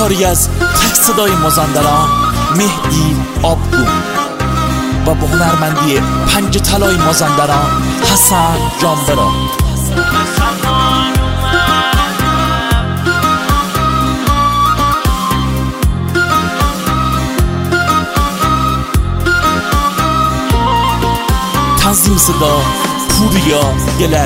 کاری از تک صدای مازندران مهدی آبگون و با هنرمندی پنج طلای مازندران حسن جانبرا. تنظیم صدا پوریا گلر.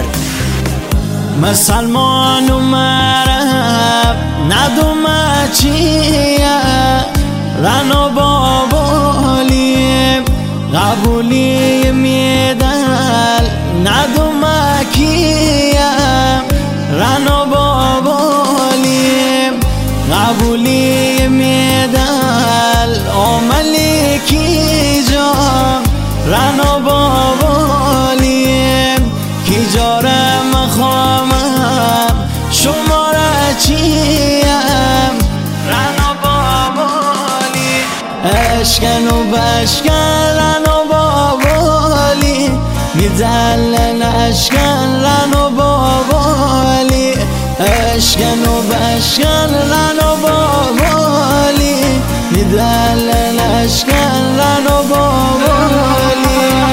مسلمان مرب ندوم چیه رنو بابالیم قبولی میدل ندوم کیه رنو بابالیم قبولی میدل عملی کی جا رنو بابالیم کی جارم خامم شماره چیم رنو بابالی اشکن و بشکن رنو بابالی میدلن اشکن رنو بابالی اشکن و بشکن رنو بابالی میدلن اشکن رنو بابالی.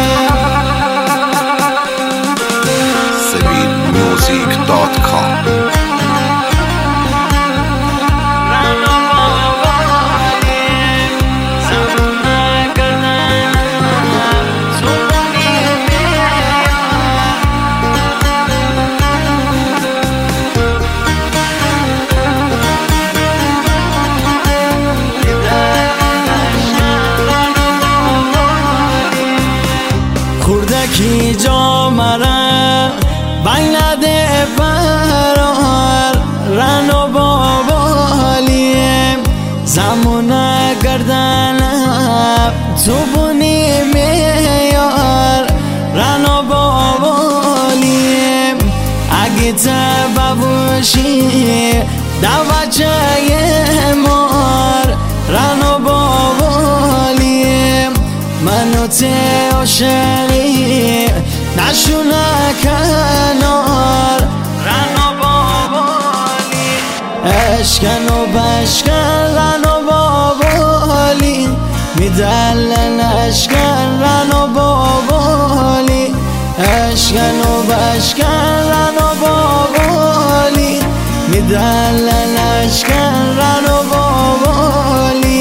Music.com خوردکی جا مرم بین ده برار رنو بابالیم زمان گردنم تو بونی میار رنو بابالیم اگه تبابوشی دوچه مار رنو بابالیم منو ته عاشقی نشونه کنار رنو بابالی اشکن و بشکن رنو بابالی میدلن اشکن رنو بابالی اشکن و بشکن رنو بابالی میدلن اشکن رنو بابالی.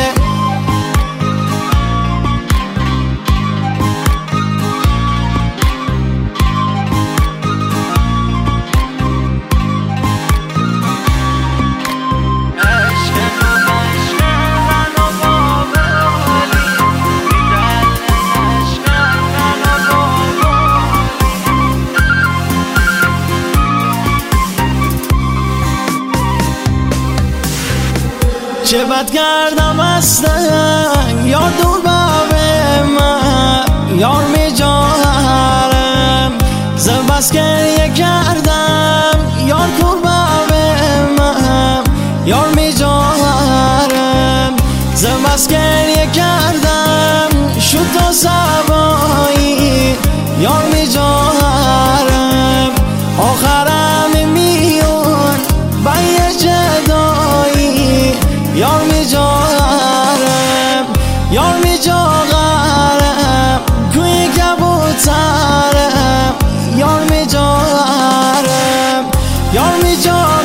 چه بد کردم هستن یار دور به من یار می جارم زبست گریه کردم یار دور به من یار می جارم زبست گریه کردم شد و سبایی یار می جارم آخرم میون بای جدایی یار می جارم یار می جارم کوی کبوترم یار می جارم یار می جارم